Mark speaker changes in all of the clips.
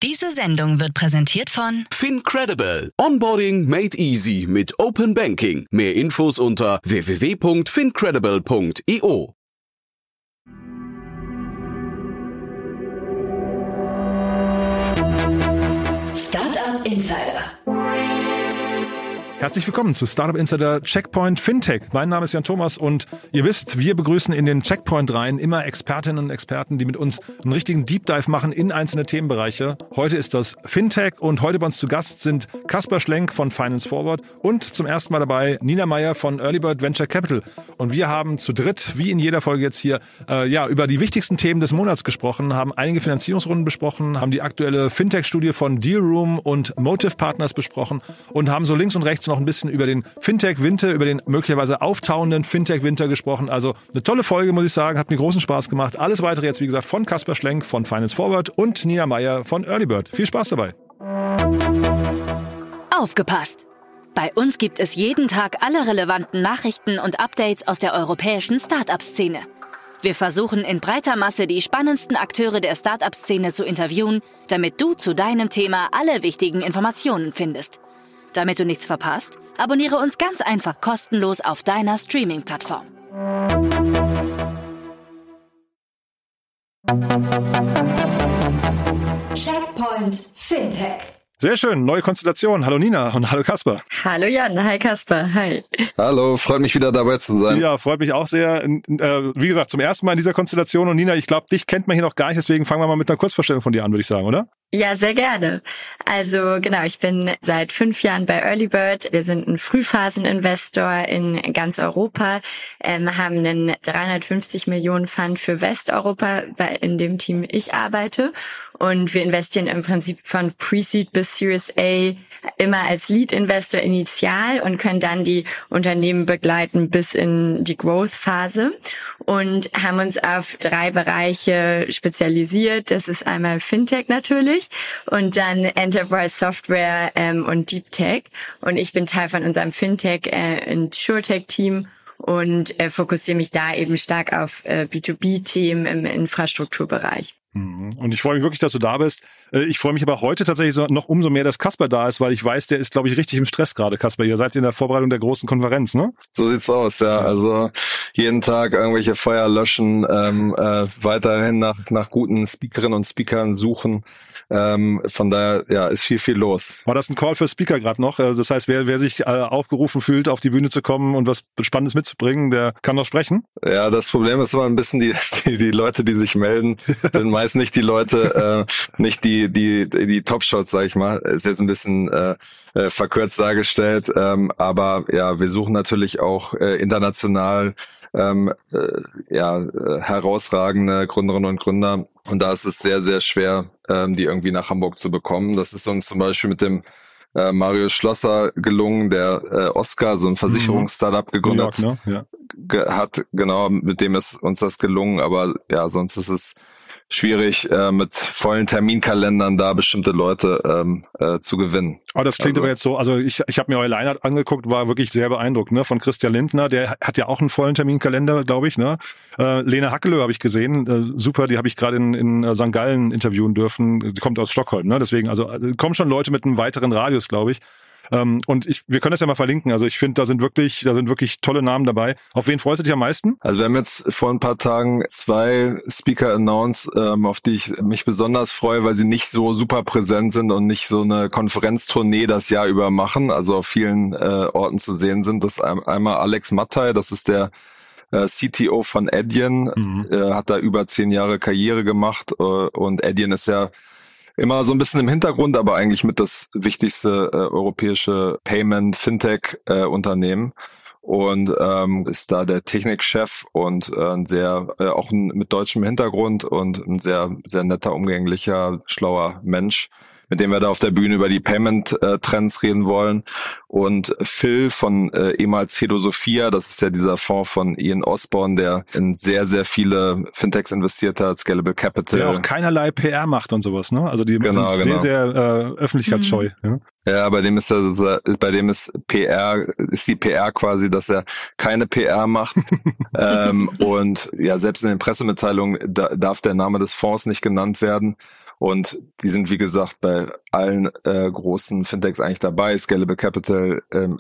Speaker 1: Diese Sendung wird präsentiert von
Speaker 2: FinCredible. Onboarding made easy mit Open Banking. Mehr Infos unter www.fincredible.io.
Speaker 1: Startup Insider.
Speaker 3: Herzlich willkommen zu Startup Insider Checkpoint Fintech. Mein Name ist Jan Thomas und ihr wisst, wir begrüßen in den Checkpoint-Reihen immer Expertinnen und Experten, die mit uns einen richtigen Deep Dive machen in einzelne Themenbereiche. Heute ist das Fintech und heute bei uns zu Gast sind Kaspar Schlenk von Finance Forward und zum ersten Mal dabei Nina Meyer von Earlybird Venture Capital. Und wir haben zu dritt, wie in jeder Folge jetzt hier, über die wichtigsten Themen des Monats gesprochen, haben einige Finanzierungsrunden besprochen, haben die aktuelle Fintech-Studie von Dealroom und Motive Partners besprochen und haben so links und rechts noch ein bisschen über den Fintech-Winter, über den möglicherweise auftauenden Fintech-Winter gesprochen. Also eine tolle Folge, muss ich sagen, hat mir großen Spaß gemacht. Alles weitere jetzt, wie gesagt, von Kaspar Schlenk von Finance Forward und Nina Meyer von Earlybird. Viel Spaß dabei.
Speaker 1: Aufgepasst! Bei uns gibt es jeden Tag alle relevanten Nachrichten und Updates aus der europäischen Startup-Szene. Wir versuchen in breiter Masse die spannendsten Akteure der Startup-Szene zu interviewen, damit du zu deinem Thema alle wichtigen Informationen findest. Damit du nichts verpasst, abonniere uns ganz einfach kostenlos auf deiner Streaming-Plattform. Checkpoint Fintech.
Speaker 3: Sehr schön, neue Konstellation. Hallo Nina und hallo Kaspar.
Speaker 4: Hallo Jan, hi Kaspar, hi.
Speaker 5: Hallo, freut mich wieder dabei zu sein.
Speaker 3: Ja, freut mich auch sehr. Wie gesagt, zum ersten Mal in dieser Konstellation. Und Nina, ich glaube, dich kennt man hier noch gar nicht, deswegen fangen wir mal mit einer Kurzvorstellung von dir an, würde ich sagen, oder?
Speaker 4: Ja, sehr gerne. Also genau, ich bin seit 5 Jahren bei Earlybird. Wir sind ein Frühphaseninvestor in ganz Europa, haben einen 350 Millionen Fund für Westeuropa, in dem Team ich arbeite. Und wir investieren im Prinzip von Pre-Seed bis Series A immer als Lead-Investor initial und können dann die Unternehmen begleiten bis in die Growth-Phase und haben uns auf 3 Bereiche spezialisiert. Das ist einmal Fintech natürlich und dann Enterprise Software und Deep Tech. Und ich bin Teil von unserem Fintech InsurTech-Team und fokussiere mich da eben stark auf B2B-Themen im Infrastrukturbereich.
Speaker 3: Und ich freue mich wirklich, dass du da bist. Ich freue mich aber heute tatsächlich noch umso mehr, dass Kaspar da ist, weil ich weiß, der ist, glaube ich, richtig im Stress gerade, Kaspar. Ihr seid in der Vorbereitung der großen Konferenz, ne?
Speaker 5: So sieht's aus, ja. Also jeden Tag irgendwelche Feuer löschen, weiterhin nach guten Speakerinnen und Speakern suchen. Von daher, ja, ist viel los.
Speaker 3: War das ein Call für Speaker gerade noch? Das heißt, wer sich aufgerufen fühlt, auf die Bühne zu kommen und was Spannendes mitzubringen, der kann noch sprechen?
Speaker 5: Ja, das Problem ist immer ein bisschen die Leute, die sich melden, sind meist nicht die Leute, nicht die Top-Shots, sag ich mal. Ist jetzt ein bisschen verkürzt dargestellt, aber ja, wir suchen natürlich auch international herausragende Gründerinnen und Gründer. Und da ist es sehr, sehr schwer, die irgendwie nach Hamburg zu bekommen. Das ist uns zum Beispiel mit dem Marius Schlosser gelungen, der Oscar, so ein Versicherungs-Startup gegründet
Speaker 3: New York, ne? Ja.
Speaker 5: hat. Genau, mit dem ist uns das gelungen. Aber ja, sonst ist es schwierig, mit vollen Terminkalendern da bestimmte Leute zu gewinnen.
Speaker 3: Aber das klingt aber jetzt so, also ich habe mir euer Line-Up angeguckt, war wirklich sehr beeindruckt, ne? Von Christian Lindner, der hat ja auch einen vollen Terminkalender, glaube ich, ne? Lena Hackelö habe ich gesehen, super, die habe ich gerade in St. Gallen interviewen dürfen, die kommt aus Stockholm, ne? Deswegen, also kommen schon Leute mit einem weiteren Radius, glaube ich. Und wir können das ja mal verlinken. Also ich finde, da sind wirklich tolle Namen dabei. Auf wen freust du dich am meisten?
Speaker 5: Also wir haben jetzt vor ein paar Tagen 2 Speaker announced, auf die ich mich besonders freue, weil sie nicht so super präsent sind und nicht so eine Konferenztournee das Jahr über machen, also auf vielen Orten zu sehen sind. Das ist einmal Alex Mattei, das ist der CTO von Adyen, hat da über 10 Jahre Karriere gemacht und Adyen ist ja immer so ein bisschen im Hintergrund, aber eigentlich mit das wichtigste europäische Payment-Fintech-Unternehmen und ist da der Technikchef und mit deutschem Hintergrund und ein sehr, sehr netter, umgänglicher, schlauer Mensch. mit dem wir da auf der Bühne über die Payment-Trends reden wollen. Und Phil von ehemals Hedosophia, das ist ja dieser Fonds von Ian Osborne, der in sehr, sehr viele Fintechs investiert hat, Scalable Capital.
Speaker 3: Der auch keinerlei PR macht und sowas, ne? Also die sind sehr, sehr öffentlichkeitsscheu. Ja?
Speaker 5: Ja, bei dem ist die PR quasi, dass er keine PR macht. Und ja, selbst in den Pressemitteilungen darf der Name des Fonds nicht genannt werden. Und die sind, wie gesagt, bei allen großen Fintechs eigentlich dabei. Scalable Capital,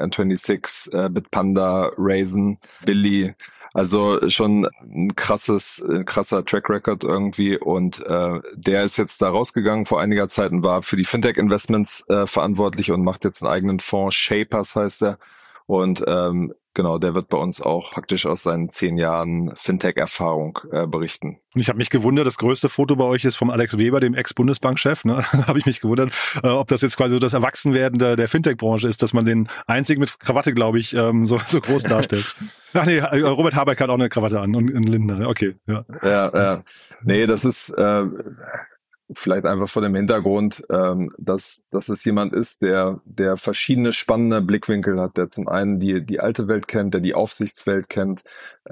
Speaker 5: N26, Bitpanda, Raisin, Billy. Also schon ein krasser Track Record irgendwie. Und der ist jetzt da rausgegangen vor einiger Zeit und war für die Fintech-Investments verantwortlich und macht jetzt einen eigenen Fonds. Shapers heißt er. Und genau, der wird bei uns auch praktisch aus seinen 10 Jahren Fintech-Erfahrung berichten.
Speaker 3: Und ich habe mich gewundert, das größte Foto bei euch ist vom Alex Weber, dem Ex-Bundesbankchef. Ne? Habe ich mich gewundert, ob das jetzt quasi so das Erwachsenwerden der Fintech-Branche ist, dass man den einzigen mit Krawatte, glaube ich, so groß darstellt. Ach nee, Robert Habeck hat auch eine Krawatte an und Lindner. Okay, ja.
Speaker 5: Ja. Nee, das ist vielleicht einfach vor dem Hintergrund, dass es jemand ist, der verschiedene spannende Blickwinkel hat, der zum einen die alte Welt kennt, der die Aufsichtswelt kennt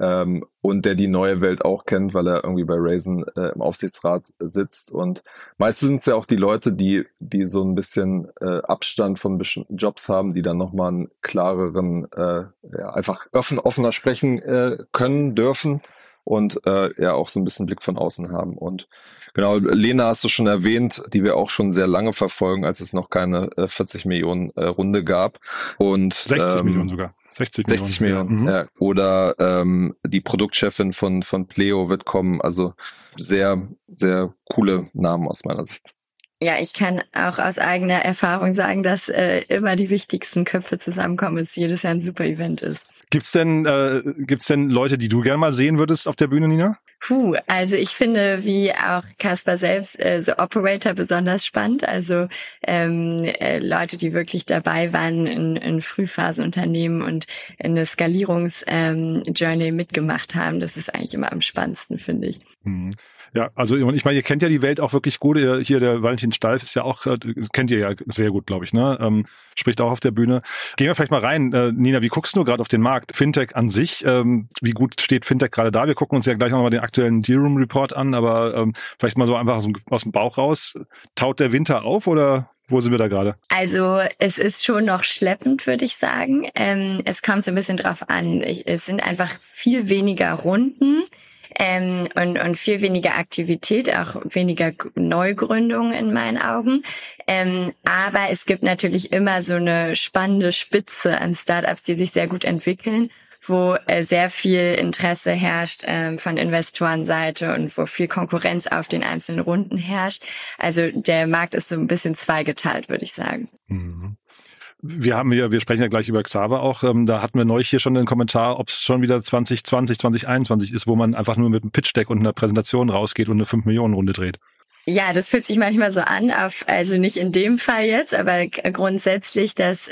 Speaker 5: und der die neue Welt auch kennt, weil er irgendwie bei Raisin im Aufsichtsrat sitzt. Und meistens sind es ja auch die Leute, die so ein bisschen Abstand von bestimmten Jobs haben, die dann nochmal einen klareren, einfach offener sprechen können, dürfen und ja auch so ein bisschen Blick von außen haben. Und genau, Lena hast du schon erwähnt, die wir auch schon sehr lange verfolgen, als es noch keine 40 Millionen Runde gab. Und
Speaker 3: 60 Millionen sogar.
Speaker 5: 60 Millionen. Ja. Oder die Produktchefin von Pleo wird kommen. Also sehr, sehr coole Namen aus meiner Sicht.
Speaker 4: Ja, ich kann auch aus eigener Erfahrung sagen, dass immer die wichtigsten Köpfe zusammenkommen, es jedes Jahr ein super Event ist.
Speaker 3: Gibt's denn Leute, die du gerne mal sehen würdest auf der Bühne, Nina?
Speaker 4: Also ich finde, wie auch Caspar selbst, so Operator besonders spannend. Also Leute, die wirklich dabei waren in Frühphasenunternehmen und in eine Skalierungs-Journey mitgemacht haben. Das ist eigentlich immer am spannendsten, finde ich.
Speaker 3: Mhm. Ja, also ich meine, ihr kennt ja die Welt auch wirklich gut. Hier der Valentin Stalf ist ja auch, kennt ihr ja sehr gut, glaube ich, ne? Spricht auch auf der Bühne. Gehen wir vielleicht mal rein. Nina, wie guckst du gerade auf den Markt? Fintech an sich, wie gut steht Fintech gerade da? Wir gucken uns ja gleich nochmal den aktuellen Dealroom Report an, aber vielleicht mal so einfach so aus dem Bauch raus. Taut der Winter auf oder wo sind wir da gerade?
Speaker 4: Also es ist schon noch schleppend, würde ich sagen. Es kommt so ein bisschen drauf an. Es sind einfach viel weniger Runden. Und viel weniger Aktivität, auch weniger Neugründungen in meinen Augen. Aber es gibt natürlich immer so eine spannende Spitze an Startups, die sich sehr gut entwickeln, wo sehr viel Interesse herrscht von Investorenseite und wo viel Konkurrenz auf den einzelnen Runden herrscht. Also der Markt ist so ein bisschen zweigeteilt, würde ich sagen.
Speaker 3: Mhm. Wir sprechen ja gleich über Xaver auch. Da hatten wir neulich hier schon den Kommentar, ob es schon wieder 2020, 2021 ist, wo man einfach nur mit einem Pitch-Deck und einer Präsentation rausgeht und eine 5-Millionen-Runde dreht.
Speaker 4: Ja, das fühlt sich manchmal so an, also nicht in dem Fall jetzt, aber grundsätzlich, dass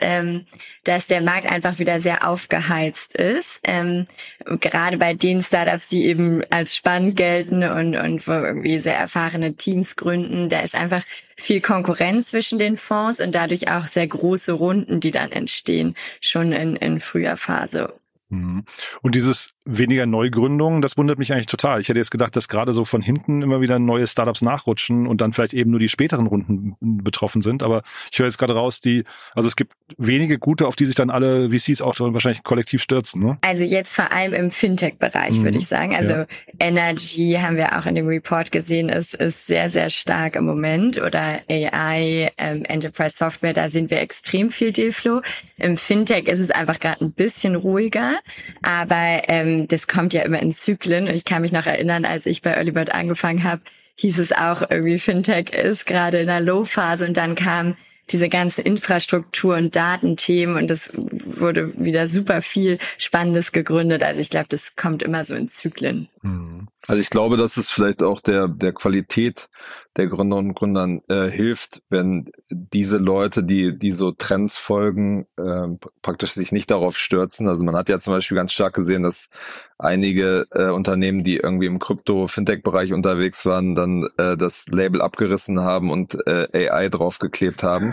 Speaker 4: der Markt einfach wieder sehr aufgeheizt ist. Gerade bei den Startups, die eben als spannend gelten und wo irgendwie sehr erfahrene Teams gründen, da ist einfach viel Konkurrenz zwischen den Fonds und dadurch auch sehr große Runden, die dann entstehen, schon in früher Phase.
Speaker 3: Und dieses weniger Neugründungen, das wundert mich eigentlich total. Ich hätte jetzt gedacht, dass gerade so von hinten immer wieder neue Startups nachrutschen und dann vielleicht eben nur die späteren Runden betroffen sind. Aber ich höre jetzt gerade raus, also es gibt wenige gute, auf die sich dann alle VCs auch wahrscheinlich kollektiv stürzen, ne?
Speaker 4: Also jetzt vor allem im Fintech-Bereich, würde ich sagen. Also ja. Energy haben wir auch in dem Report gesehen, ist sehr, sehr stark im Moment. Oder AI, Enterprise Software, da sehen wir extrem viel Dealflow. Im Fintech ist es einfach gerade ein bisschen ruhiger. Aber das kommt ja immer in Zyklen. Und ich kann mich noch erinnern, als ich bei Earlybird angefangen habe, hieß es auch irgendwie, Fintech ist gerade in der Low-Phase und dann kam diese ganze Infrastruktur- und Datenthemen und es wurde wieder super viel Spannendes gegründet. Also ich glaube, das kommt immer so in Zyklen.
Speaker 5: Also ich glaube, dass es vielleicht auch der Qualität der Gründerinnen und Gründern hilft, wenn diese Leute, die so Trends folgen, praktisch sich nicht darauf stürzen. Also man hat ja zum Beispiel ganz stark gesehen, dass einige Unternehmen, die irgendwie im Krypto-Fintech-Bereich unterwegs waren, dann das Label abgerissen haben und AI draufgeklebt haben.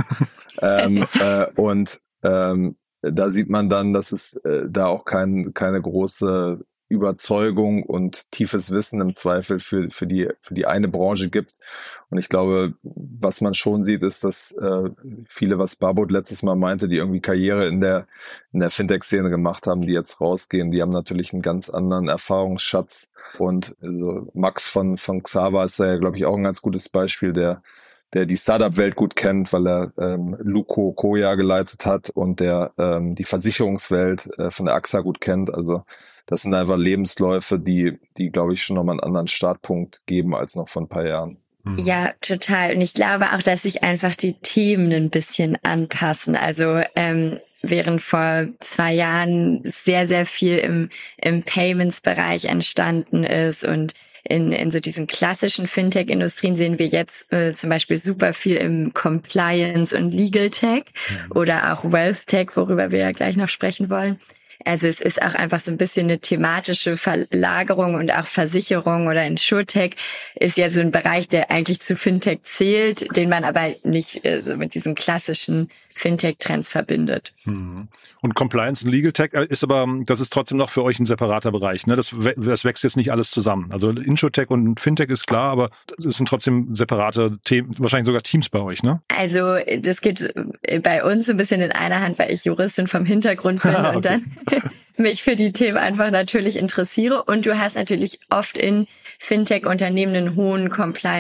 Speaker 5: Da sieht man dann, dass es da auch keine große Überzeugung und tiefes Wissen im Zweifel für die eine Branche gibt. Und ich glaube, was man schon sieht, ist, dass viele, was Barbot letztes Mal meinte, die irgendwie Karriere in der Fintech-Szene gemacht haben, die jetzt rausgehen, die haben natürlich einen ganz anderen Erfahrungsschatz. Und also Max von Xava ist ja, glaube ich, auch ein ganz gutes Beispiel, der die Startup-Welt gut kennt, weil er Luko Koya geleitet hat und der die Versicherungswelt von der AXA gut kennt. Also das sind einfach Lebensläufe, die glaube ich, schon nochmal einen anderen Startpunkt geben als noch vor ein paar Jahren.
Speaker 4: Ja, total. Und ich glaube auch, dass sich einfach die Themen ein bisschen anpassen. Also während vor 2 Jahren sehr, sehr viel im Payments-Bereich entstanden ist und in so diesen klassischen Fintech-Industrien sehen wir jetzt zum Beispiel super viel im Compliance- und Legal-Tech oder auch Wealth-Tech, worüber wir ja gleich noch sprechen wollen. Also es ist auch einfach so ein bisschen eine thematische Verlagerung und auch Versicherung oder Insurtech ist ja so ein Bereich, der eigentlich zu Fintech zählt, den man aber nicht so mit diesen klassischen Fintech-Trends verbindet.
Speaker 3: Und Compliance und Legal Tech das ist trotzdem noch für euch ein separater Bereich, ne? Das wächst jetzt nicht alles zusammen. Also Insurtech und Fintech ist klar, aber es sind trotzdem separate Themen, wahrscheinlich sogar Teams bei euch, ne?
Speaker 4: Also das geht bei uns so ein bisschen in einer Hand, weil ich Juristin vom Hintergrund bin
Speaker 3: Okay.
Speaker 4: und dann mich für die Themen einfach natürlich interessiere. Und du hast natürlich oft in Fintech-Unternehmen einen hohen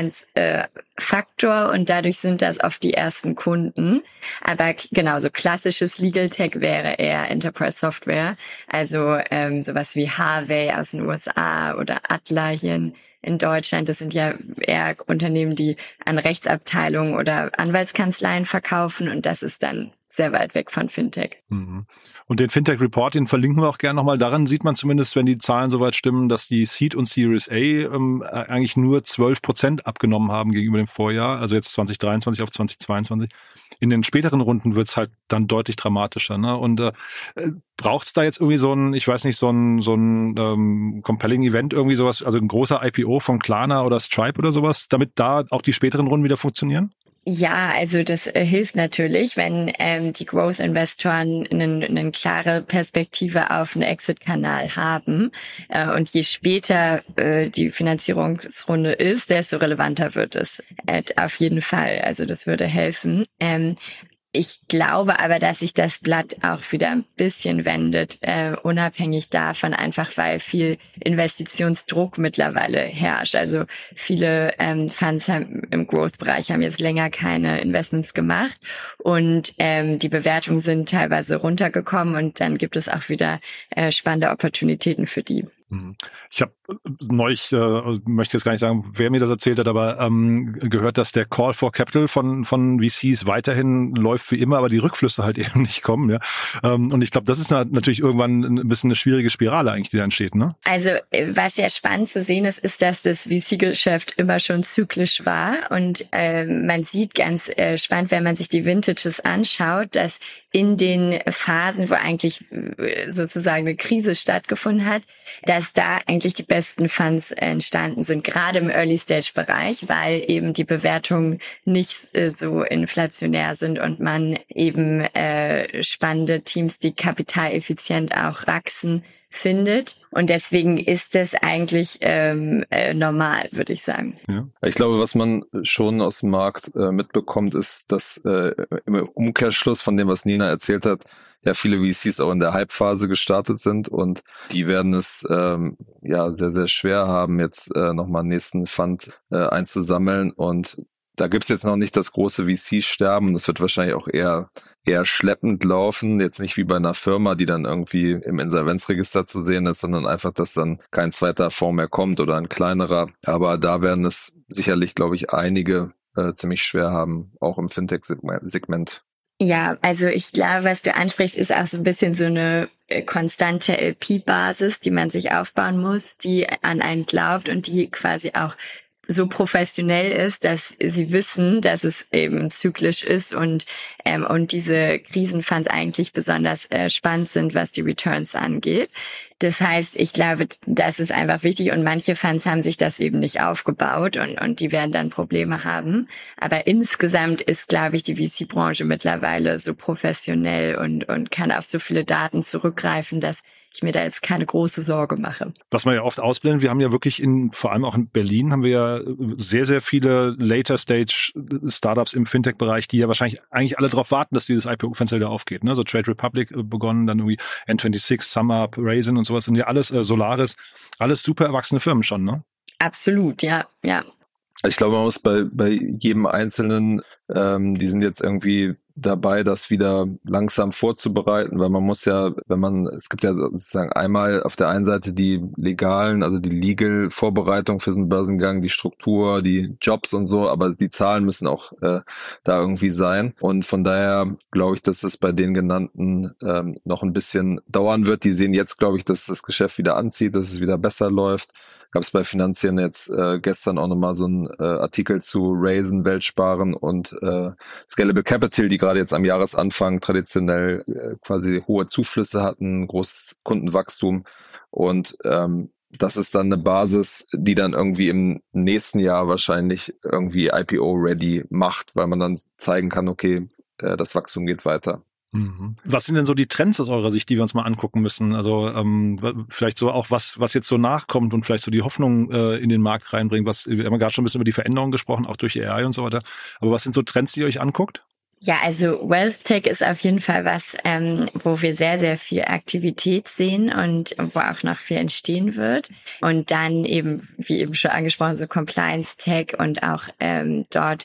Speaker 4: Compliance-Faktor und dadurch sind das oft die ersten Kunden. Aber genau, so klassisches Legal Tech wäre eher Enterprise Software. Also sowas wie Harvey aus den USA oder Adler hier in Deutschland. Das sind ja eher Unternehmen, die an Rechtsabteilungen oder Anwaltskanzleien verkaufen und das ist dann sehr weit weg von Fintech.
Speaker 3: Und den Fintech-Report, den verlinken wir auch gerne nochmal. Daran sieht man zumindest, wenn die Zahlen soweit stimmen, dass die Seed und Series A eigentlich nur 12% abgenommen haben gegenüber dem Vorjahr, also jetzt 2023 auf 2022. In den späteren Runden wird's halt dann deutlich dramatischer, ne? Und braucht's da jetzt irgendwie so ein compelling Event, irgendwie sowas, also ein großer IPO von Klarna oder Stripe oder sowas, damit da auch die späteren Runden wieder funktionieren?
Speaker 4: Ja, also das hilft natürlich, wenn die Growth-Investoren eine klare Perspektive auf einen Exit-Kanal haben. Und je später die Finanzierungsrunde ist, desto relevanter wird es. Auf jeden Fall. Also das würde helfen. Ich glaube aber, dass sich das Blatt auch wieder ein bisschen wendet, unabhängig davon, einfach weil viel Investitionsdruck mittlerweile herrscht. Also viele Funds im Growth-Bereich haben jetzt länger keine Investments gemacht und die Bewertungen sind teilweise runtergekommen und dann gibt es auch wieder spannende Opportunitäten für die.
Speaker 3: Ich habe neulich, möchte jetzt gar nicht sagen, wer mir das erzählt hat, aber gehört, dass der Call for Capital von VCs weiterhin läuft wie immer, aber die Rückflüsse halt eben nicht kommen. Ja? Und ich glaube, das ist natürlich irgendwann ein bisschen eine schwierige Spirale eigentlich, die da entsteht. Ne?
Speaker 4: Also was ja spannend zu sehen ist, dass das VC-Geschäft immer schon zyklisch war und man sieht ganz spannend, wenn man sich die Vintages anschaut, dass in den Phasen, wo eigentlich sozusagen eine Krise stattgefunden hat, dass da eigentlich die besten Funds entstanden sind, gerade im Early-Stage-Bereich, weil eben die Bewertungen nicht so inflationär sind und man eben spannende Teams, die kapitaleffizient auch wachsen, findet. Und deswegen ist das eigentlich normal, würde ich sagen.
Speaker 5: Ja. Ich glaube, was man schon aus dem Markt mitbekommt, ist, dass im Umkehrschluss von dem, was Nina erzählt hat, ja viele VCs auch in der Hype-Phase gestartet sind und die werden es sehr, sehr schwer haben, jetzt nochmal einen nächsten Fund einzusammeln und da gibt's jetzt noch nicht das große VC-Sterben. Das wird wahrscheinlich auch eher schleppend laufen. Jetzt nicht wie bei einer Firma, die dann irgendwie im Insolvenzregister zu sehen ist, sondern einfach, dass dann kein zweiter Fonds mehr kommt oder ein kleinerer. Aber da werden es sicherlich, glaube ich, einige ziemlich schwer haben, auch im Fintech-Segment.
Speaker 4: Ja, also ich glaube, was du ansprichst, ist auch so ein bisschen so eine konstante LP-Basis, die man sich aufbauen muss, die an einen glaubt und die quasi auch so professionell ist, dass sie wissen, dass es eben zyklisch ist und diese Krisenfunds eigentlich besonders spannend sind, was die Returns angeht. Das heißt, ich glaube, das ist einfach wichtig und manche Funds haben sich das eben nicht aufgebaut und die werden dann Probleme haben. Aber insgesamt ist, glaube ich, die VC-Branche mittlerweile so professionell und kann auf so viele Daten zurückgreifen, dass ich mir da jetzt keine große Sorge mache.
Speaker 3: Was man ja oft ausblendet, wir haben ja wirklich vor allem auch in Berlin, haben wir ja sehr, sehr viele Later-Stage-Startups im Fintech-Bereich, die ja wahrscheinlich eigentlich alle darauf warten, dass dieses IPO-Fenster wieder aufgeht. Ne? So Trade Republic begonnen, dann irgendwie N26, SumUp, Raisin und sowas, sind ja alles Solaris, alles super erwachsene Firmen schon, ne?
Speaker 4: Absolut, ja.
Speaker 5: Ich glaube, man muss bei jedem Einzelnen, die sind jetzt irgendwie dabei, das wieder langsam vorzubereiten, weil man muss ja, es gibt ja sozusagen einmal auf der einen Seite die legalen, also die Legal-Vorbereitung für so einen Börsengang, die Struktur, die Jobs und so, aber die Zahlen müssen auch da irgendwie sein. Und von daher glaube ich, dass es bei den genannten noch ein bisschen dauern wird. Die sehen jetzt, glaube ich, dass das Geschäft wieder anzieht, dass es wieder besser läuft. Gab es bei Finanzieren jetzt gestern auch nochmal so einen Artikel zu Raisin, Weltsparen und Scalable Capital, die gerade jetzt am Jahresanfang traditionell quasi hohe Zuflüsse hatten, großes Kundenwachstum und das ist dann eine Basis, die dann irgendwie im nächsten Jahr wahrscheinlich irgendwie IPO-ready macht, weil man dann zeigen kann, okay, das Wachstum geht weiter.
Speaker 3: Was sind denn so die Trends aus eurer Sicht, die wir uns mal angucken müssen? Also vielleicht so auch was jetzt so nachkommt und vielleicht so die Hoffnung in den Markt reinbringt. Wir haben gerade schon ein bisschen über die Veränderungen gesprochen, auch durch AI und so weiter. Aber was sind so Trends, die ihr euch anguckt?
Speaker 4: Ja, also Wealth Tech ist auf jeden Fall was, wo wir sehr, sehr viel Aktivität sehen und wo auch noch viel entstehen wird. Und dann eben, wie eben schon angesprochen, so Compliance Tech und auch dort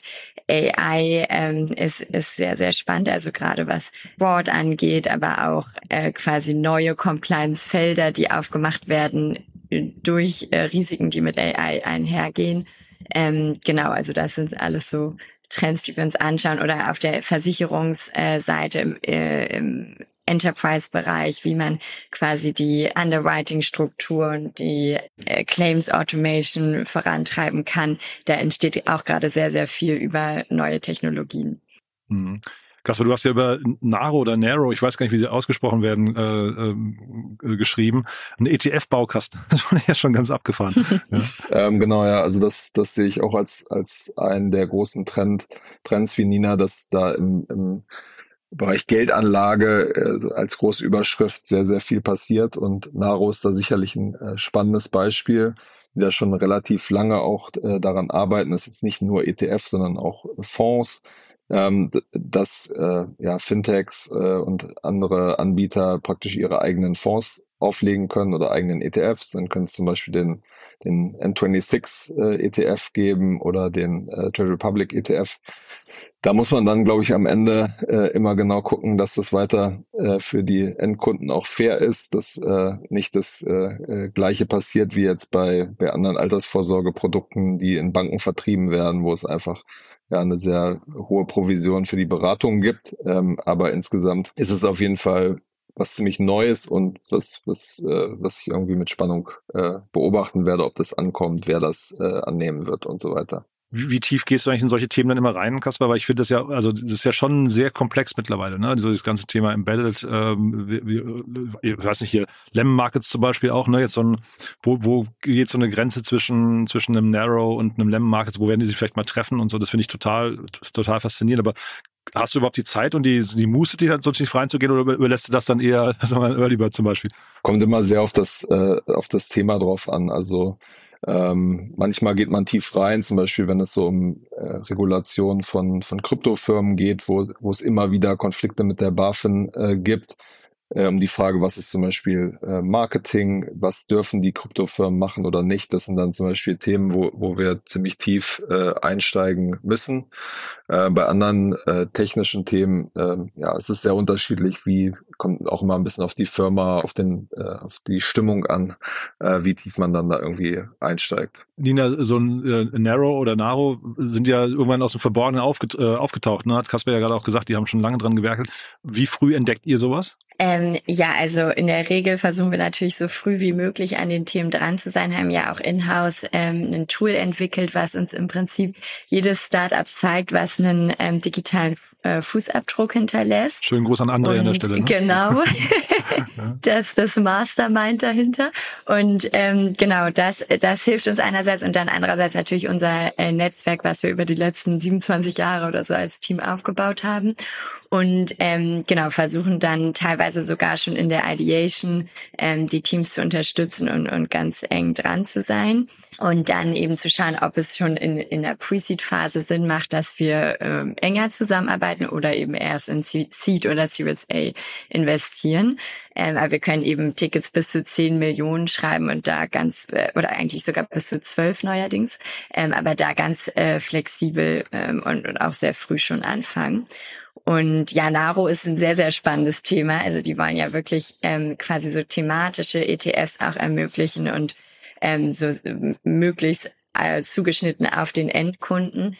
Speaker 4: AI ist sehr, sehr spannend. Also gerade was Board angeht, aber auch quasi neue Compliance-Felder, die aufgemacht werden durch Risiken, die mit AI einhergehen. Genau, also das sind alles so Trends, die wir uns anschauen, oder auf der Versicherungsseite im Enterprise-Bereich, wie man quasi die Underwriting-Struktur und die Claims Automation vorantreiben kann. Da entsteht auch gerade sehr, sehr viel über neue Technologien.
Speaker 3: Kasper, du hast ja über Naro oder Naro, ich weiß gar nicht, wie sie ausgesprochen werden, geschrieben. Ein ETF-Baukasten. Das war ja schon ganz abgefahren. Ja.
Speaker 5: Genau, ja. Also das sehe ich auch als einen der großen Trends wie Nina, dass da im Bereich Geldanlage als große Überschrift sehr, sehr viel passiert. Und Naro ist da sicherlich ein spannendes Beispiel, die da schon relativ lange auch daran arbeiten. Das ist jetzt nicht nur ETF, sondern auch Fonds, dass Fintechs und andere Anbieter praktisch ihre eigenen Fonds auflegen können oder eigenen ETFs. Dann können es zum Beispiel den N26 ETF geben oder den Trade Republic ETF. Da muss man dann, glaube ich, am Ende immer genau gucken, dass das weiter für die Endkunden auch fair ist, dass nicht das Gleiche passiert wie jetzt bei anderen Altersvorsorgeprodukten, die in Banken vertrieben werden, wo es einfach eine sehr hohe Provision für die Beratung gibt. Aber insgesamt ist es auf jeden Fall was ziemlich Neues und was ich irgendwie mit Spannung beobachten werde, ob das ankommt, wer das annehmen wird und so weiter.
Speaker 3: Wie tief gehst du eigentlich in solche Themen dann immer rein, Kasper? Weil ich finde das ist ja schon sehr komplex mittlerweile, ne? So das ganze Thema Embedded, ich weiß nicht, hier Lemon Markets zum Beispiel auch, ne? Jetzt wo geht so eine Grenze zwischen einem Narrow und einem Lemon Markets, wo werden die sich vielleicht mal treffen und so? Das finde ich total faszinierend, aber hast du überhaupt die Zeit und die Muße, die so tief reinzugehen, oder überlässt du das dann eher, sagen wir mal, Early Bird zum Beispiel?
Speaker 5: Kommt immer sehr auf das Thema drauf an, also manchmal geht man tief rein, zum Beispiel wenn es so um Regulation von Kryptofirmen geht, wo es immer wieder Konflikte mit der BaFin gibt. um die Frage, was ist zum Beispiel Marketing, was dürfen die Kryptofirmen machen oder nicht. Das sind dann zum Beispiel Themen, wo wir ziemlich tief einsteigen müssen. Bei anderen technischen Themen, es ist sehr unterschiedlich, kommt auch immer ein bisschen auf die Firma, auf die Stimmung an, wie tief man dann da irgendwie einsteigt.
Speaker 3: Nina, so ein Naro oder Naro sind ja irgendwann aus dem Verborgenen aufgetaucht, ne? Hat Kasper ja gerade auch gesagt, die haben schon lange dran gewerkelt. Wie früh entdeckt ihr sowas?
Speaker 4: Also in der Regel versuchen wir natürlich so früh wie möglich an den Themen dran zu sein, haben ja auch in-house ein Tool entwickelt, was uns im Prinzip jedes Startup zeigt, was einen digitalen Fußabdruck hinterlässt.
Speaker 3: Schönen Gruß an André an der Stelle. Ne?
Speaker 4: Genau, das ist das Mastermind dahinter. Und genau, das hilft uns einerseits und dann andererseits natürlich unser Netzwerk, was wir über die letzten 27 Jahre oder so als Team aufgebaut haben. Und genau, versuchen dann teilweise sogar schon in der Ideation die Teams zu unterstützen und ganz eng dran zu sein. Und dann eben zu schauen, ob es schon in der Pre-Seed-Phase Sinn macht, dass wir enger zusammenarbeiten oder eben erst in Seed oder Series A investieren. Aber wir können eben Tickets bis zu 10 Millionen schreiben und da oder eigentlich sogar bis zu 12 neuerdings, aber da ganz flexibel und auch sehr früh schon anfangen. Und ja, Naro ist ein sehr, sehr spannendes Thema. Also die wollen ja wirklich quasi so thematische ETFs auch ermöglichen und so möglichst zugeschnitten auf den Endkunden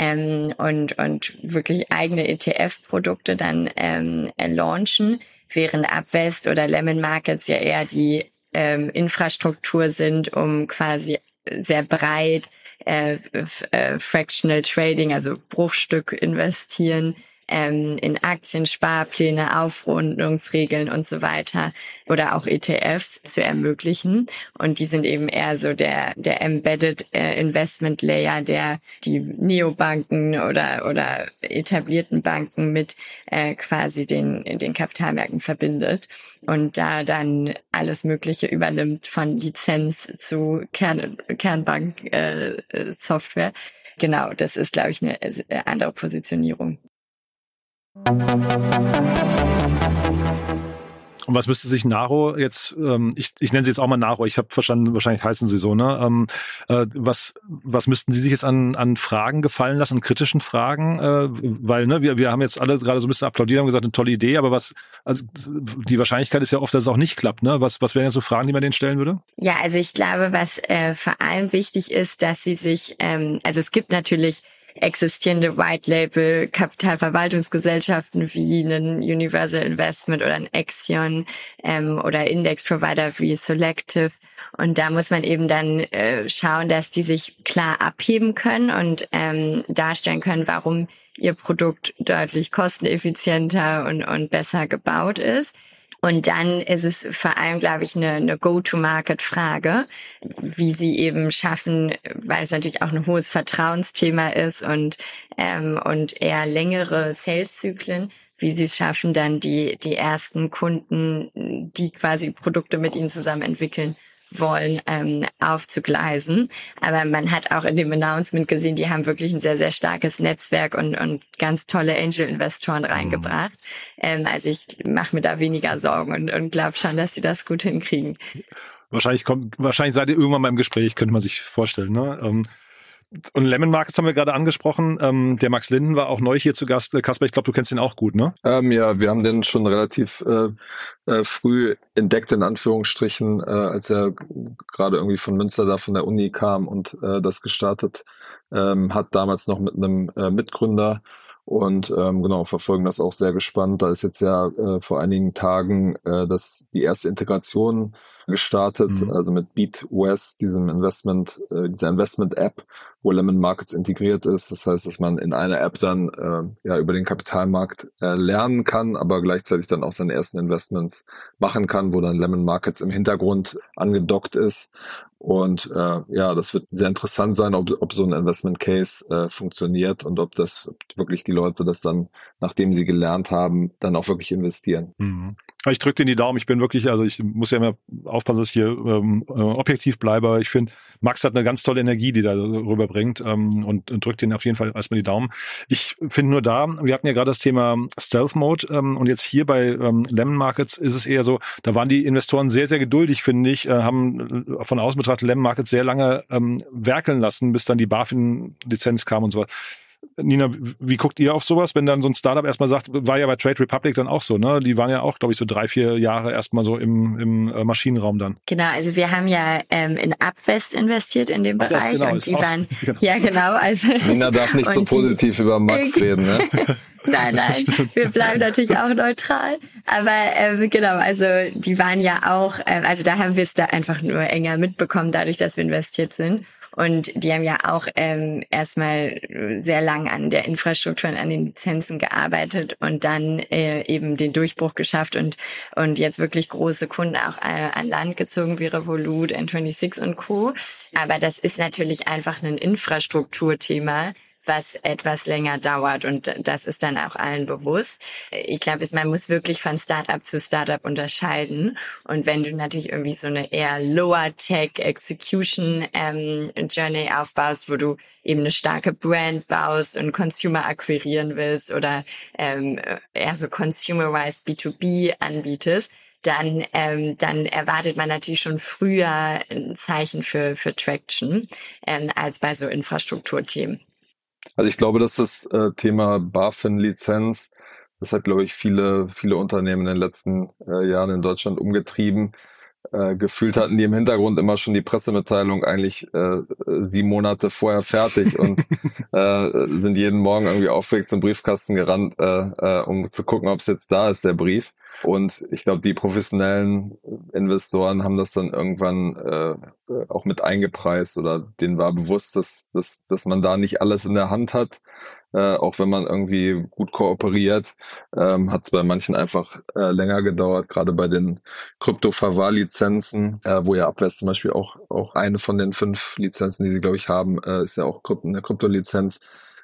Speaker 4: und wirklich eigene ETF-Produkte dann launchen, während Upvest oder Lemon Markets ja eher die Infrastruktur sind, um quasi sehr breit Fractional Trading, also Bruchstück investieren, in Aktien, Sparpläne, Aufrundungsregeln und so weiter oder auch ETFs zu ermöglichen. Und die sind eben eher so der Embedded Investment Layer, der die Neobanken oder etablierten Banken mit quasi den Kapitalmärkten verbindet und da dann alles Mögliche übernimmt von Lizenz zu Kernbank Software. Genau, das ist, glaube ich, eine andere Positionierung.
Speaker 3: Und was müsste sich Naro jetzt, ich nenne sie jetzt auch mal Naro, ich habe verstanden, wahrscheinlich heißen sie so, ne? Was müssten sie sich jetzt an Fragen gefallen lassen, an kritischen Fragen? Weil, ne, wir haben jetzt alle gerade so ein bisschen applaudiert, haben gesagt, eine tolle Idee, aber die Wahrscheinlichkeit ist ja oft, dass es auch nicht klappt, ne? Was wären jetzt so Fragen, die man denen stellen würde? Ja,
Speaker 4: also ich glaube, was vor allem wichtig ist, dass sie sich, also es gibt natürlich existierende White-Label Kapitalverwaltungsgesellschaften wie einen Universal Investment oder ein Axion oder Index-Provider wie Selective. Und da muss man eben dann schauen, dass die sich klar abheben können und darstellen können, warum ihr Produkt deutlich kosteneffizienter und besser gebaut ist. Und dann ist es vor allem, glaube ich, eine Go-to-Market-Frage, wie sie eben schaffen, weil es natürlich auch ein hohes Vertrauensthema ist und eher längere Sales-Zyklen, wie sie es schaffen, dann die ersten Kunden, die quasi Produkte mit ihnen zusammen entwickeln wollen, aufzugleisen. Aber man hat auch in dem Announcement gesehen, die haben wirklich ein sehr, sehr starkes Netzwerk und ganz tolle Angel-Investoren reingebracht. Also ich mache mir da weniger Sorgen und glaube schon, dass sie das gut hinkriegen.
Speaker 3: Wahrscheinlich seid ihr irgendwann mal im Gespräch, könnte man sich vorstellen, ne? Und Lemon Markets haben wir gerade angesprochen. Der Max Linden war auch neu hier zu Gast. Kasper, ich glaube, du kennst ihn auch gut, ne?
Speaker 5: Ja, wir haben den schon relativ früh entdeckt, in Anführungsstrichen, als er gerade irgendwie von Münster da von der Uni kam und das gestartet hat, damals noch mit einem Mitgründer. Und genau, verfolgen das auch sehr gespannt. Da ist jetzt ja vor einigen Tagen die erste Integration gestartet, also mit BeatWest, dieser Investment-App, wo Lemon Markets integriert ist. Das heißt, dass man in einer App dann über den Kapitalmarkt lernen kann, aber gleichzeitig dann auch seine ersten Investments machen kann, wo dann Lemon Markets im Hintergrund angedockt ist. Und das wird sehr interessant sein, ob so ein Investment Case funktioniert und ob das wirklich die Leute das dann, nachdem sie gelernt haben, dann auch wirklich investieren.
Speaker 3: Mhm. Ich drücke dir die Daumen. Ich bin wirklich, also ich muss ja immer aufpassen, dass ich hier objektiv bleibe. Ich finde, Max hat eine ganz tolle Energie, die da rüberbringt, und drückt den auf jeden Fall erstmal die Daumen. Ich finde nur wir hatten ja gerade das Thema Stealth Mode, und jetzt hier bei Lemon Markets ist es eher so, da waren die Investoren sehr, sehr geduldig, finde ich, haben von außen betrachtet Lemon Markets sehr lange werkeln lassen, bis dann die BaFin-Lizenz kam und so was. Nina, wie guckt ihr auf sowas, wenn dann so ein Startup erstmal sagt, war ja bei Trade Republic dann auch so, ne? Die waren ja auch, glaube ich, so 3-4 Jahre erstmal so im Maschinenraum dann.
Speaker 4: Genau, also wir haben ja in Upvest investiert in dem Bereich, genau, und die waren, genau. Ja genau, also.
Speaker 5: Nina darf nicht so positiv über Max reden, ne?
Speaker 4: Nein, wir bleiben natürlich auch neutral, aber genau, also die waren ja auch, also da haben wir es da einfach nur enger mitbekommen, dadurch, dass wir investiert sind. Und die haben ja auch erstmal sehr lang an der Infrastruktur und an den Lizenzen gearbeitet und dann eben den Durchbruch geschafft und jetzt wirklich große Kunden auch an Land gezogen wie Revolut, N26 und Co. Aber das ist natürlich einfach ein Infrastrukturthema, was etwas länger dauert, und das ist dann auch allen bewusst. Ich glaube, man muss wirklich von Startup zu Startup unterscheiden, und wenn du natürlich irgendwie so eine eher Lower-Tech-Execution Journey aufbaust, wo du eben eine starke Brand baust und Consumer akquirieren willst oder eher so consumerized B2B anbietest, dann erwartet man natürlich schon früher ein Zeichen für Traction als bei so Infrastrukturthemen.
Speaker 5: Also ich glaube, dass das Thema BaFin-Lizenz, das hat, glaube ich, viele Unternehmen in den letzten Jahren in Deutschland umgetrieben. Gefühlt hatten die im Hintergrund immer schon die Pressemitteilung eigentlich 7 Monate vorher fertig und sind jeden Morgen irgendwie aufgeregt zum Briefkasten gerannt, um zu gucken, ob es jetzt da ist, der Brief. Und ich glaube, die professionellen Investoren haben das dann irgendwann auch mit eingepreist, oder denen war bewusst, dass man da nicht alles in der Hand hat. Auch wenn man irgendwie gut kooperiert, hat es bei manchen einfach länger gedauert, gerade bei den Krypto-Verwahrlizenzen, wo ja Upvest zum Beispiel auch eine von den 5 Lizenzen, die sie, glaube ich, haben, ist ja auch eine Kryptolizenz.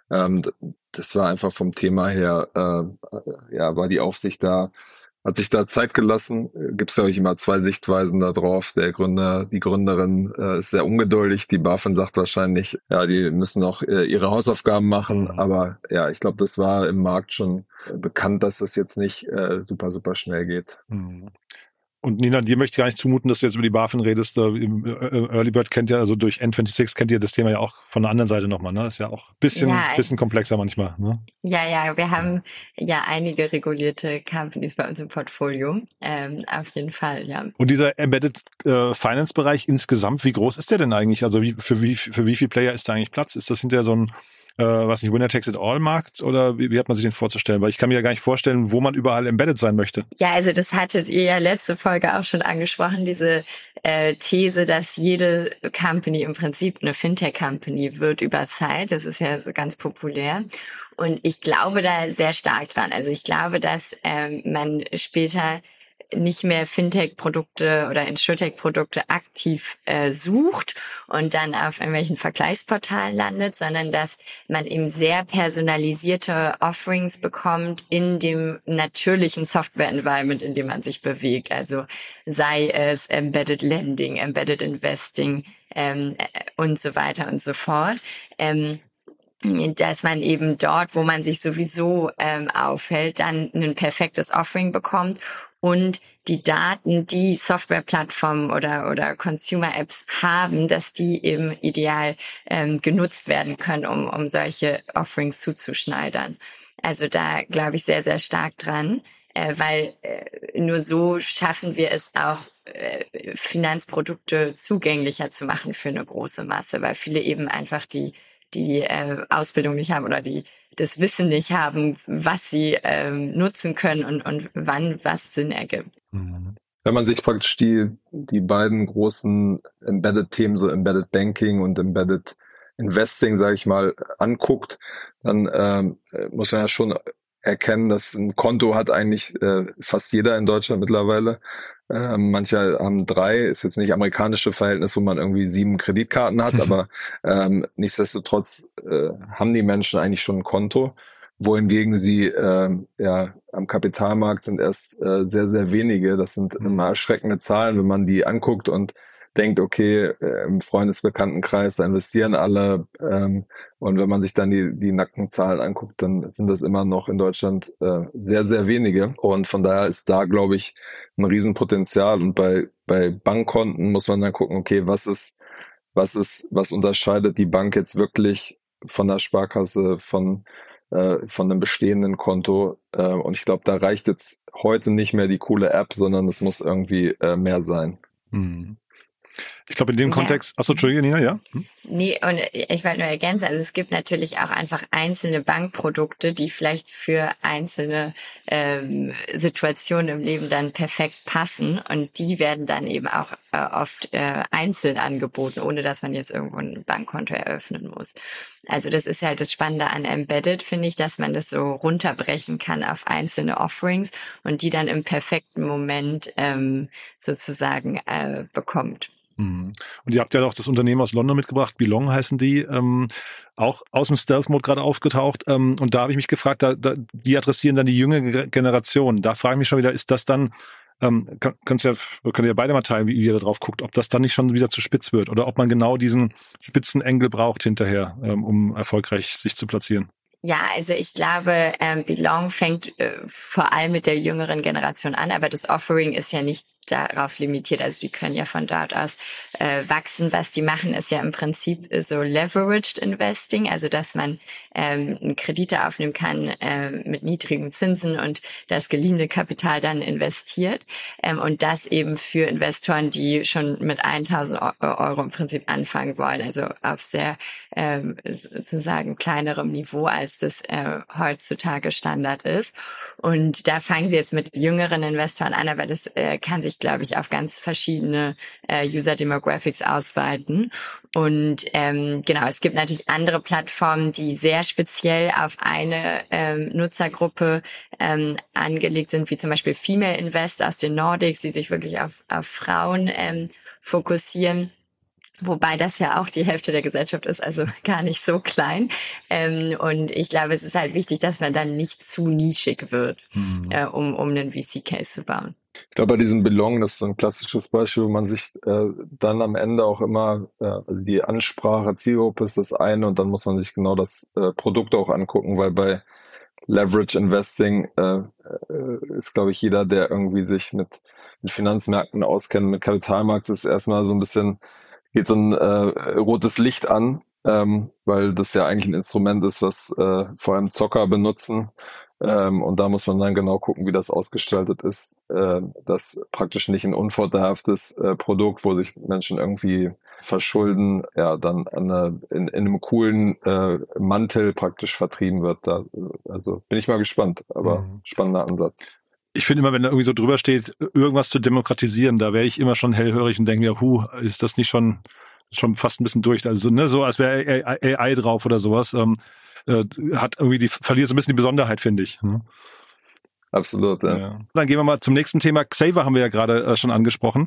Speaker 5: Das war einfach vom Thema her, war die Aufsicht da, hat sich da Zeit gelassen. Gibt's, glaube ich, immer 2 Sichtweisen da drauf. Die Gründerin ist sehr ungeduldig. Die BaFin sagt wahrscheinlich, ja, die müssen noch ihre Hausaufgaben machen. Aber ja, ich glaube, das war im Markt schon bekannt, dass das jetzt nicht super, super schnell geht.
Speaker 3: Und Nina, dir möchte ich gar nicht zumuten, dass du jetzt über die BaFin redest. Early Bird kennt ja, also durch N26 kennt ihr das Thema ja auch von der anderen Seite nochmal, ne? Ist ja auch bisschen komplexer manchmal, ne?
Speaker 4: Ja, wir haben ja einige regulierte Companies bei uns im Portfolio. Auf jeden Fall, ja.
Speaker 3: Und dieser Embedded Finance Bereich insgesamt, wie groß ist der denn eigentlich? Also für wie viele Player ist da eigentlich Platz? Ist das hinterher so ein Winner takes it all Markt, oder wie hat man sich den vorzustellen? Weil ich kann mir ja gar nicht vorstellen, wo man überall embedded sein möchte.
Speaker 4: Ja, also das hattet ihr ja letzte Folge auch schon angesprochen, diese These, dass jede Company im Prinzip eine Fintech-Company wird über Zeit. Das ist ja so ganz populär. Und ich glaube da sehr stark dran. Also ich glaube, dass man später nicht mehr Fintech-Produkte oder Insurtech-Produkte aktiv sucht und dann auf irgendwelchen Vergleichsportalen landet, sondern dass man eben sehr personalisierte Offerings bekommt in dem natürlichen Software-Environment, in dem man sich bewegt. Also sei es Embedded Lending, Embedded Investing und so weiter und so fort. Dass man eben dort, wo man sich sowieso aufhält, dann ein perfektes Offering bekommt und die Daten, die Softwareplattformen oder Consumer-Apps haben, dass die eben ideal genutzt werden können, um solche Offerings zuzuschneidern. Also da glaube ich sehr, sehr stark dran, weil nur so schaffen wir es auch, Finanzprodukte zugänglicher zu machen für eine große Masse, weil viele eben einfach die Ausbildung nicht haben oder das Wissen nicht haben, was sie nutzen können und wann was Sinn ergibt.
Speaker 5: Wenn man sich praktisch die beiden großen Embedded-Themen, so Embedded Banking und Embedded Investing, sage ich mal, anguckt, dann muss man ja schon erkennen, dass ein Konto hat eigentlich fast jeder in Deutschland mittlerweile. Manche haben 3, ist jetzt nicht amerikanische Verhältnis, wo man irgendwie 7 Kreditkarten hat, aber nichtsdestotrotz haben die Menschen eigentlich schon ein Konto. wohingegen sie am Kapitalmarkt sind erst sehr, sehr wenige. Das sind immer erschreckende Zahlen, wenn man die anguckt und denkt, okay, im Freundesbekanntenkreis, da investieren alle. Und wenn man sich dann die nackten Zahlen anguckt, dann sind das immer noch in Deutschland sehr, sehr wenige. Und von daher ist da, glaube ich, ein Riesenpotenzial. Und bei Bankkonten muss man dann gucken, okay, was unterscheidet die Bank jetzt wirklich von der Sparkasse, von einem bestehenden Konto. Und ich glaube, da reicht jetzt heute nicht mehr die coole App, sondern es muss irgendwie mehr sein.
Speaker 3: Mhm. Ich glaube, in dem Kontext, achso, Entschuldigung, Nina, ja?
Speaker 4: Nee, und ich wollte nur ergänzen, also es gibt natürlich auch einfach einzelne Bankprodukte, die vielleicht für einzelne Situationen im Leben dann perfekt passen und die werden dann eben auch oft einzeln angeboten, ohne dass man jetzt irgendwo ein Bankkonto eröffnen muss. Also das ist halt das Spannende an Embedded, finde ich, dass man das so runterbrechen kann auf einzelne Offerings und die dann im perfekten Moment sozusagen bekommt.
Speaker 3: Und ihr habt ja auch das Unternehmen aus London mitgebracht, Belong heißen die, auch aus dem Stealth-Mode gerade aufgetaucht. Und da habe ich mich gefragt, die adressieren dann die jüngere Generation. Da frage ich mich schon wieder, ist das dann, könnt ihr beide mal teilen, wie ihr da drauf guckt, ob das dann nicht schon wieder zu spitz wird oder ob man genau diesen Spitzenengel braucht hinterher, um erfolgreich sich zu platzieren?
Speaker 4: Ja, also ich glaube, Belong fängt vor allem mit der jüngeren Generation an, aber das Offering ist ja nicht darauf limitiert. Also die können ja von dort aus wachsen. Was die machen, ist ja im Prinzip so Leveraged Investing, also dass man Kredite aufnehmen kann mit niedrigen Zinsen und das geliehene Kapital dann investiert. Und das eben für Investoren, die schon mit 1.000 Euro im Prinzip anfangen wollen, also auf sehr sozusagen kleinerem Niveau, als das heutzutage Standard ist. Und da fangen sie jetzt mit jüngeren Investoren an, aber das kann sich, glaube ich, auf ganz verschiedene User Demographics ausweiten. Und genau, es gibt natürlich andere Plattformen, die sehr speziell auf eine Nutzergruppe angelegt sind, wie zum Beispiel Female Invest aus den Nordics, die sich wirklich auf Frauen fokussieren. Wobei das ja auch die Hälfte der Gesellschaft ist, also gar nicht so klein. Und ich glaube, es ist halt wichtig, dass man dann nicht zu nischig wird, um einen VC-Case zu bauen.
Speaker 5: Ich glaube, bei diesem Belong, das ist so ein klassisches Beispiel, wo man sich dann am Ende auch immer, also die Ansprache, Zielgruppe ist das eine und dann muss man sich genau das Produkt auch angucken, weil bei Leverage Investing ist, glaube ich, jeder, der irgendwie sich mit Finanzmärkten auskennt, mit Kapitalmarkt, ist erstmal so ein bisschen, geht so ein rotes Licht an, weil das ja eigentlich ein Instrument ist, was vor allem Zocker benutzen. Und da muss man dann genau gucken, wie das ausgestaltet ist. Das praktisch nicht ein unvorteilhaftes Produkt, wo sich Menschen irgendwie verschulden, ja, dann in einem coolen Mantel praktisch vertrieben wird. Also bin ich mal gespannt, aber spannender Ansatz.
Speaker 3: Ich finde immer, wenn da irgendwie so drüber steht, irgendwas zu demokratisieren, da wäre ich immer schon hellhörig und denke mir, ist das nicht schon fast ein bisschen durch? Also, ne, so als wäre AI drauf oder sowas. Hat irgendwie verliert so ein bisschen die Besonderheit, finde ich. Ne?
Speaker 5: Absolut, ja.
Speaker 3: Dann gehen wir mal zum nächsten Thema. Xaver haben wir ja gerade schon angesprochen.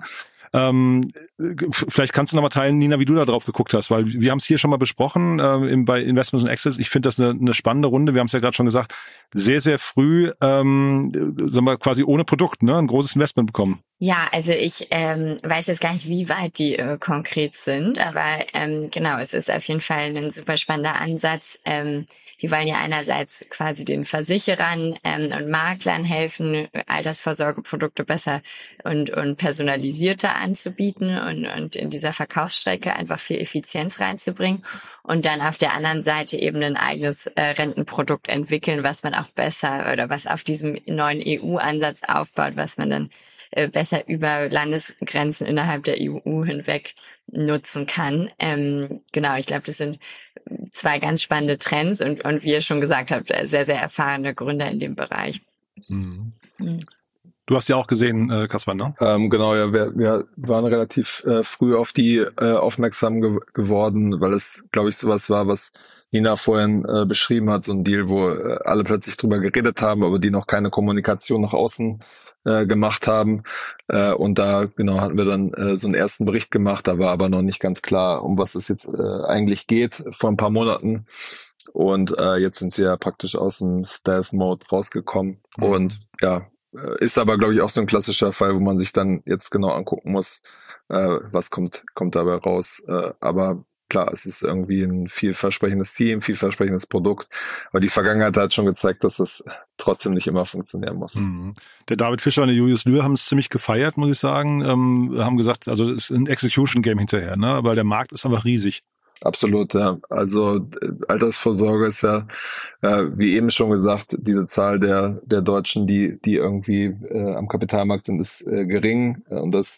Speaker 3: Vielleicht kannst du noch mal teilen, Nina, wie du da drauf geguckt hast, weil wir haben es hier schon mal besprochen bei Investments und Exits. Ich finde das eine spannende Runde. Wir haben es ja gerade schon gesagt, sehr, sehr früh, sagen wir quasi ohne Produkt, ne, ein großes Investment bekommen.
Speaker 4: Ja, also ich weiß jetzt gar nicht, wie weit die konkret sind, aber genau, es ist auf jeden Fall ein super spannender Ansatz. Die wollen ja einerseits quasi den Versicherern und Maklern helfen, Altersvorsorgeprodukte besser und personalisierter anzubieten und in dieser Verkaufsstrecke einfach viel Effizienz reinzubringen und dann auf der anderen Seite eben ein eigenes Rentenprodukt entwickeln, was man auch besser oder was auf diesem neuen EU-Ansatz aufbaut, was man dann besser über Landesgrenzen innerhalb der EU hinweg nutzen kann. Genau, ich glaube, das sind zwei ganz spannende Trends und wie ihr schon gesagt habt, sehr, sehr erfahrene Gründer in dem Bereich.
Speaker 3: Mhm. Du hast ja auch gesehen, Kaspar, ne?
Speaker 5: Genau, ja, wir waren relativ früh auf die aufmerksam geworden, weil es, glaube ich, sowas war, was Nina vorhin beschrieben hat, so ein Deal, wo alle plötzlich drüber geredet haben, aber die noch keine Kommunikation nach außen gemacht haben. Und da, genau, hatten wir dann so einen ersten Bericht gemacht, da war aber noch nicht ganz klar, um was es jetzt eigentlich geht, vor ein paar Monaten. Und jetzt sind sie ja praktisch aus dem Stealth-Mode rausgekommen. Und ja, ist aber, glaube ich, auch so ein klassischer Fall, wo man sich dann jetzt genau angucken muss, was kommt dabei raus. Aber klar, es ist irgendwie ein vielversprechendes Team, vielversprechendes Produkt. Aber die Vergangenheit hat schon gezeigt, dass das trotzdem nicht immer funktionieren muss.
Speaker 3: Der David Fischer und der Julius Lühr haben es ziemlich gefeiert, muss ich sagen. Haben gesagt, also es ist ein Execution-Game hinterher, ne? Aber der Markt ist einfach riesig.
Speaker 5: Absolut, ja. Also Altersvorsorge ist ja, wie eben schon gesagt, diese Zahl der Deutschen, die irgendwie am Kapitalmarkt sind, ist gering. Und das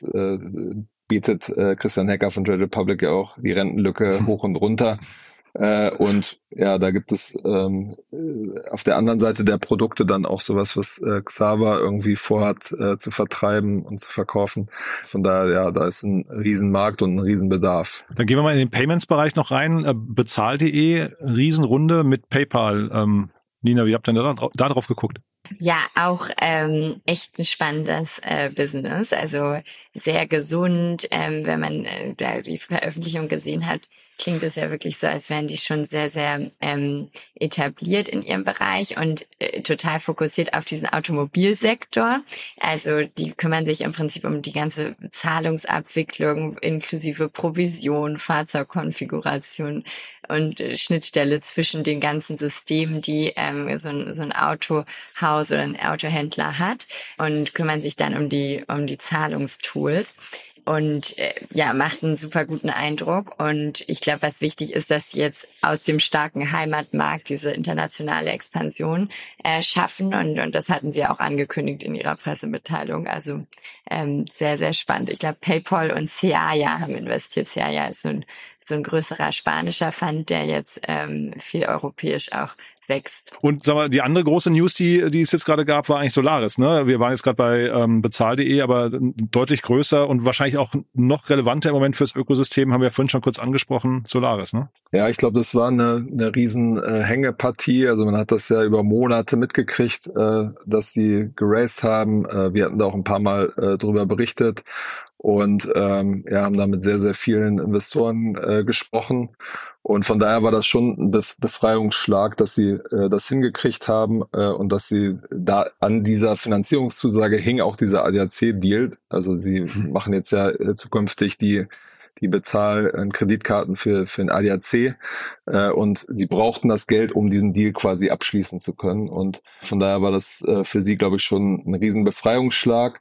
Speaker 5: bietet Christian Hecker von Trade Republic ja auch die Rentenlücke hoch und runter. Und ja, da gibt es auf der anderen Seite der Produkte dann auch sowas, was Xaver irgendwie vorhat zu vertreiben und zu verkaufen. Von daher, ja, da ist ein Riesenmarkt und ein Riesenbedarf.
Speaker 3: Dann gehen wir mal in den Payments-Bereich noch rein. Bezahl.de, Riesenrunde mit PayPal. Nina, wie habt ihr da drauf geguckt?
Speaker 4: Ja, auch echt ein spannendes Business, also sehr gesund. Wenn man die Veröffentlichung gesehen hat, klingt es ja wirklich so, als wären die schon sehr, sehr etabliert in ihrem Bereich und total fokussiert auf diesen Automobilsektor. Also die kümmern sich im Prinzip um die ganze Zahlungsabwicklung inklusive Provision, Fahrzeugkonfiguration und Schnittstelle zwischen den ganzen Systemen, die so ein Autohaus oder ein Autohändler hat, und kümmern sich dann um die Zahlungstools. Und ja, macht einen super guten Eindruck. Und ich glaube, was wichtig ist, dass sie jetzt aus dem starken Heimatmarkt diese internationale Expansion schaffen. Und das hatten sie auch angekündigt in ihrer Pressemitteilung. Also sehr, sehr spannend. Ich glaube, PayPal und Seaya haben investiert. Seaya ist so ein größerer spanischer Fund, der jetzt viel europäisch auch wächst.
Speaker 3: Und sag mal, die andere große News, die es jetzt gerade gab, war eigentlich Solaris, ne? Wir waren jetzt gerade bei bezahl.de, aber deutlich größer und wahrscheinlich auch noch relevanter im Moment fürs Ökosystem, haben wir ja vorhin schon kurz angesprochen, Solaris, ne?
Speaker 5: Ja, ich glaube, das war eine riesen Hängepartie. Also man hat das ja über Monate mitgekriegt, dass sie geraced haben. Wir hatten da auch ein paar Mal drüber berichtet. Und haben da mit sehr, sehr vielen Investoren gesprochen. Und von daher war das schon ein Befreiungsschlag, dass sie das hingekriegt haben und dass sie da an dieser Finanzierungszusage hing auch dieser ADAC-Deal. Also sie machen jetzt ja zukünftig die Kreditkarten für den ADAC und sie brauchten das Geld, um diesen Deal quasi abschließen zu können. Und von daher war das für sie, glaube ich, schon ein riesen Befreiungsschlag.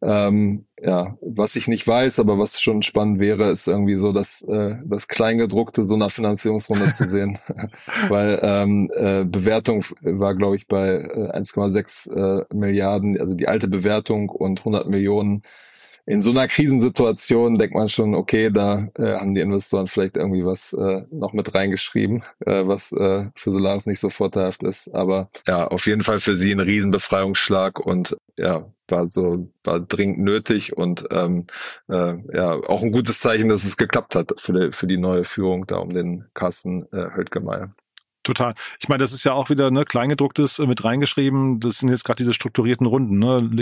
Speaker 5: Was ich nicht weiß, aber was schon spannend wäre, ist irgendwie so das Kleingedruckte so einer Finanzierungsrunde zu sehen, weil Bewertung war, glaube ich, bei 1,6 Milliarden, also die alte Bewertung, und 100 Millionen. In so einer Krisensituation denkt man schon, okay, da haben die Investoren vielleicht irgendwie was noch mit reingeschrieben, was für Solaris nicht so vorteilhaft ist. Aber ja, auf jeden Fall für sie ein Riesenbefreiungsschlag und ja, war dringend nötig und auch ein gutes Zeichen, dass es geklappt hat für die neue Führung da um den Carsten Höldgemeier.
Speaker 3: Total. Ich meine, das ist ja auch wieder Kleingedrucktes mit reingeschrieben. Das sind jetzt gerade diese strukturierten Runden.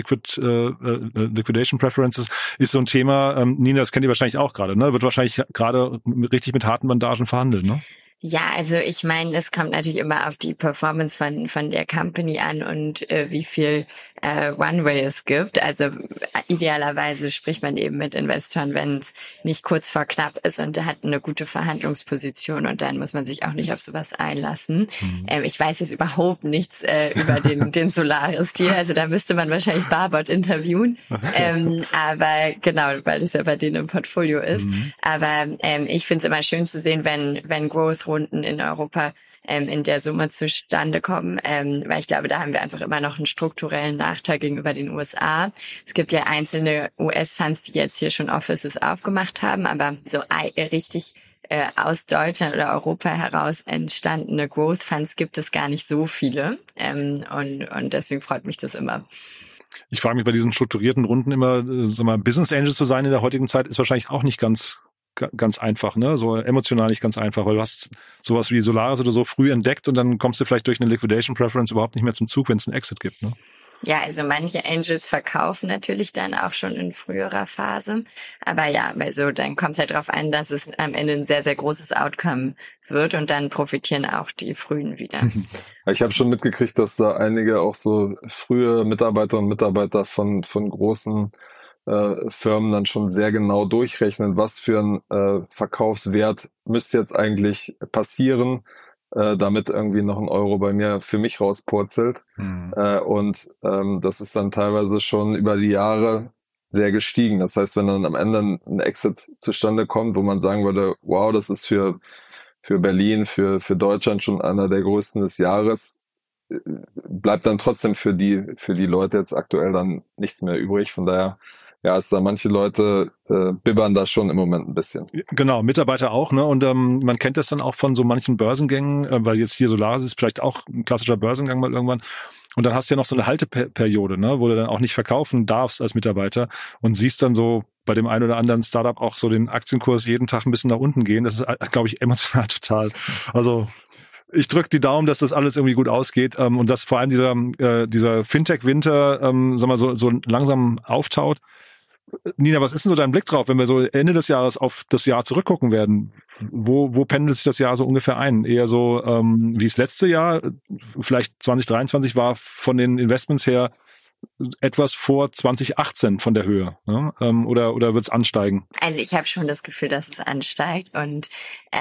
Speaker 3: Liquidation Preferences ist so ein Thema. Nina, das kennt ihr wahrscheinlich auch gerade. Wird wahrscheinlich gerade richtig mit harten Bandagen verhandelt, ne?
Speaker 4: Ja, also ich meine, es kommt natürlich immer auf die Performance von der Company an und wie viel Runway es gibt. Also idealerweise spricht man eben mit Investoren, wenn es nicht kurz vor knapp ist und hat eine gute Verhandlungsposition, und dann muss man sich auch nicht auf sowas einlassen. Ich weiß jetzt überhaupt nichts über den Solaris-Deal, also da müsste man wahrscheinlich Barbot interviewen. Aber genau, weil das ja bei denen im Portfolio ist. Aber ich finde es immer schön zu sehen, wenn Growth-Runden in Europa in der Summe zustande kommen, weil ich glaube, da haben wir einfach immer noch einen strukturellen Nachteil gegenüber den USA. Es gibt ja einzelne US-Funds, die jetzt hier schon Offices aufgemacht haben, aber so richtig aus Deutschland oder Europa heraus entstandene Growth Funds gibt es gar nicht so viele, und deswegen freut mich das immer.
Speaker 3: Ich frage mich bei diesen strukturierten Runden immer, Business Angel zu sein in der heutigen Zeit ist wahrscheinlich auch nicht ganz einfach, ne? So emotional nicht ganz einfach, weil du hast sowas wie Solaris oder so früh entdeckt und dann kommst du vielleicht durch eine Liquidation Preference überhaupt nicht mehr zum Zug, wenn es einen Exit gibt, ne?
Speaker 4: Ja, also manche Angels verkaufen natürlich dann auch schon in früherer Phase. Aber ja, also dann kommt es halt darauf an, dass es am Ende ein sehr, sehr großes Outcome wird und dann profitieren auch die Frühen wieder.
Speaker 5: Ich habe schon mitgekriegt, dass da einige auch so frühe Mitarbeiterinnen und Mitarbeiter von großen Firmen dann schon sehr genau durchrechnen, was für ein Verkaufswert müsste jetzt eigentlich passieren, damit irgendwie noch ein Euro bei mir für mich rauspurzelt. Und das ist dann teilweise schon über die Jahre sehr gestiegen. Das heißt, wenn dann am Ende ein Exit zustande kommt, wo man sagen würde, wow, das ist für Berlin, für Deutschland schon einer der größten des Jahres, bleibt dann trotzdem für die Leute jetzt aktuell dann nichts mehr übrig. Von daher, ja, ist da manche Leute bibbern da schon im Moment ein bisschen.
Speaker 3: Genau, Mitarbeiter auch, ne? Und man kennt das dann auch von so manchen Börsengängen, weil jetzt hier Solaris ist vielleicht auch ein klassischer Börsengang mal irgendwann. Und dann hast du ja noch so eine Halteperiode, ne, wo du dann auch nicht verkaufen darfst als Mitarbeiter und siehst dann so bei dem einen oder anderen Startup auch so den Aktienkurs jeden Tag ein bisschen nach unten gehen. Das ist, glaube ich, emotional total. Also ich drücke die Daumen, dass das alles irgendwie gut ausgeht und dass vor allem dieser Fintech-Winter, sag mal, so langsam auftaut. Nina, was ist denn so dein Blick drauf, wenn wir so Ende des Jahres auf das Jahr zurückgucken werden? Wo pendelt sich das Jahr so ungefähr ein? Eher so wie es letzte Jahr, vielleicht 2023 war von den Investments her etwas vor 2018 von der Höhe, ne? Oder wird es ansteigen?
Speaker 4: Also ich habe schon das Gefühl, dass es ansteigt und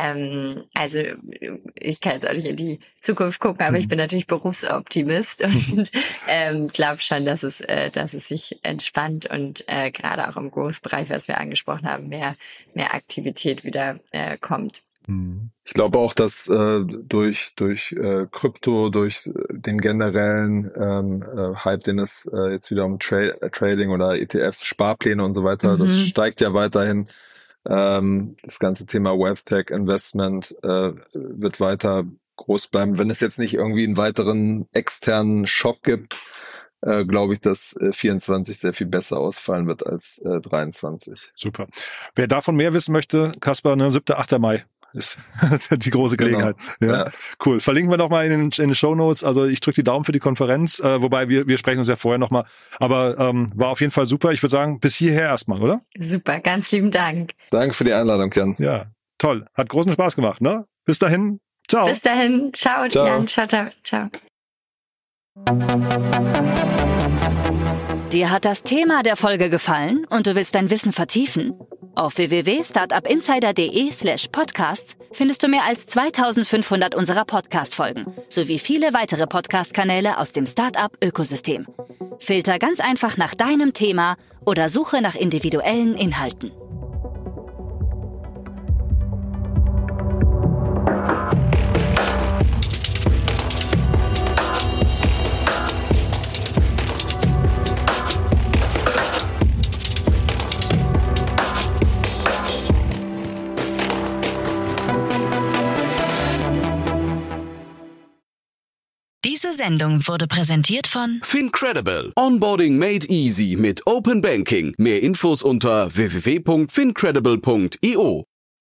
Speaker 4: also ich kann jetzt auch nicht in die Zukunft gucken, aber ich bin natürlich Berufsoptimist und glaube schon, dass es sich entspannt und gerade auch im Großbereich, was wir angesprochen haben, mehr Aktivität wieder kommt.
Speaker 5: Ich glaube auch, dass durch Krypto, durch den generellen Hype, den es jetzt wieder um Trading oder ETF-Sparpläne und so weiter, das steigt ja weiterhin. Das ganze Thema WealthTech Investment wird weiter groß bleiben. Wenn es jetzt nicht irgendwie einen weiteren externen Schock gibt, glaube ich, dass 24 sehr viel besser ausfallen wird als 23.
Speaker 3: Super. Wer davon mehr wissen möchte, Kaspar, 7. 8. Mai. Ist die große Gelegenheit. Genau. Ja. Cool. Verlinken wir nochmal in den Shownotes. Also ich drücke die Daumen für die Konferenz, wobei wir sprechen uns ja vorher nochmal. Aber war auf jeden Fall super. Ich würde sagen, bis hierher erstmal, oder?
Speaker 4: Super, ganz lieben Dank.
Speaker 5: Danke für die Einladung, Jan.
Speaker 3: Ja, toll. Hat großen Spaß gemacht, ne? Bis dahin. Ciao.
Speaker 4: Bis dahin. Ciao, Jan. Ciao, ciao, ciao.
Speaker 1: Dir hat das Thema der Folge gefallen und du willst dein Wissen vertiefen? Auf www.startupinsider.de/podcasts findest du mehr als 2500 unserer Podcast-Folgen sowie viele weitere Podcast-Kanäle aus dem Startup-Ökosystem. Filter ganz einfach nach deinem Thema oder suche nach individuellen Inhalten. Diese Sendung wurde präsentiert von
Speaker 2: Fincredible. Onboarding made easy mit Open Banking. Mehr Infos unter www.fincredible.io.